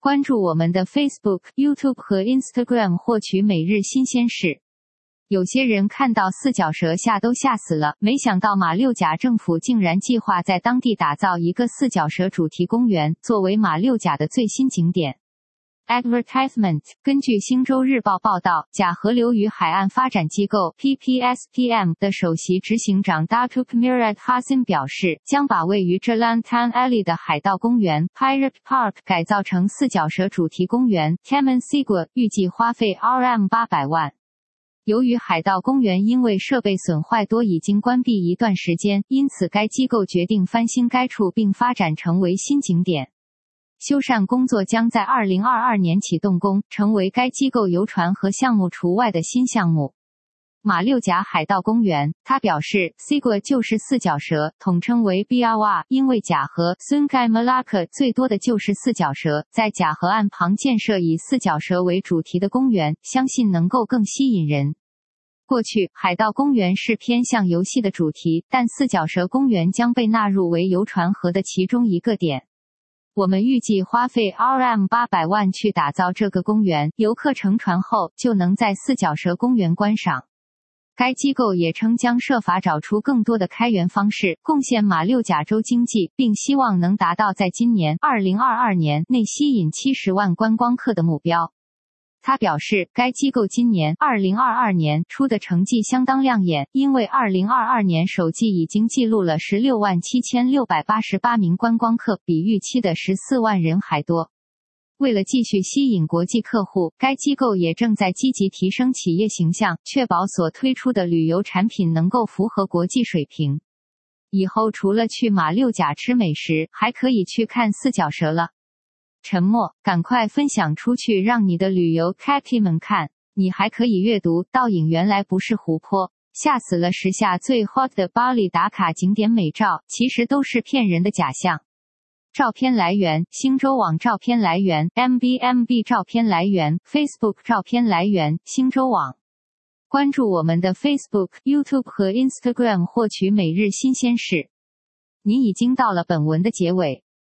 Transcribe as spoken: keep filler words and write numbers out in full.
关注我们的 Facebook、YouTube 和 Instagram 获取每日新鲜事。有些人看到四脚蛇吓都吓死了，没想到马六甲政府竟然计划在当地打造一个四脚蛇主题公园，作为马六甲的最新景点。Advertisement 根据星洲日报报道，甲河流域海岸发展机构 P P S P M 的首席执行长 Datuk Murad Hasim 表示，将把位于 Jalantan Alley 的海盗公园 Pirate Park 改造成四脚蛇主题公园 Taman Sigua， 预计花费 R M 八百万。由于海盗公园因为设备损坏多已经关闭一段时间，因此该机构决定翻新该处并发展成为新景点。修缮工作将在二零二二年起动工，成为该机构游船和项目除外的新项目。马六甲海盗公园，他表示 Sigua 就是四脚蛇，统称为 B R W， 因为甲河 Sungai Melaka 最多的就是四脚蛇，在甲河岸旁建设以四脚蛇为主题的公园，相信能够更吸引人。过去，海盗公园是偏向游戏的主题，但四脚蛇公园将被纳入为游船河的其中一个点。我们预计花费 R M 八百万去打造这个公园，游客乘船后就能在四脚蛇公园观赏。该机构也称将设法找出更多的开源方式，贡献马六甲州经济，并希望能达到在今年二零二二年内吸引七十万观光客的目标。他表示，该机构今年二零二二年出的成绩相当亮眼，因为二零二二年首季已经记录了十六万七千六百八十八名观光客，比预期的十四万人还多。为了继续吸引国际客户，该机构也正在积极提升企业形象，确保所推出的旅游产品能够符合国际水平。以后除了去马六甲吃美食，还可以去看四脚蛇了。沉默，赶快分享出去，让你的旅游 Cappy 们看。你还可以阅读，倒影原来不是湖泊，吓死了时下最 hot 的巴黎打卡景点美照，其实都是骗人的假象。照片来源：星洲网，照片来源 M B M B， 照片来源 Facebook， 照片来源星洲网。关注我们的 Facebook、YouTube 和 Instagram 获取每日新鲜事。你已经到了本文的结尾。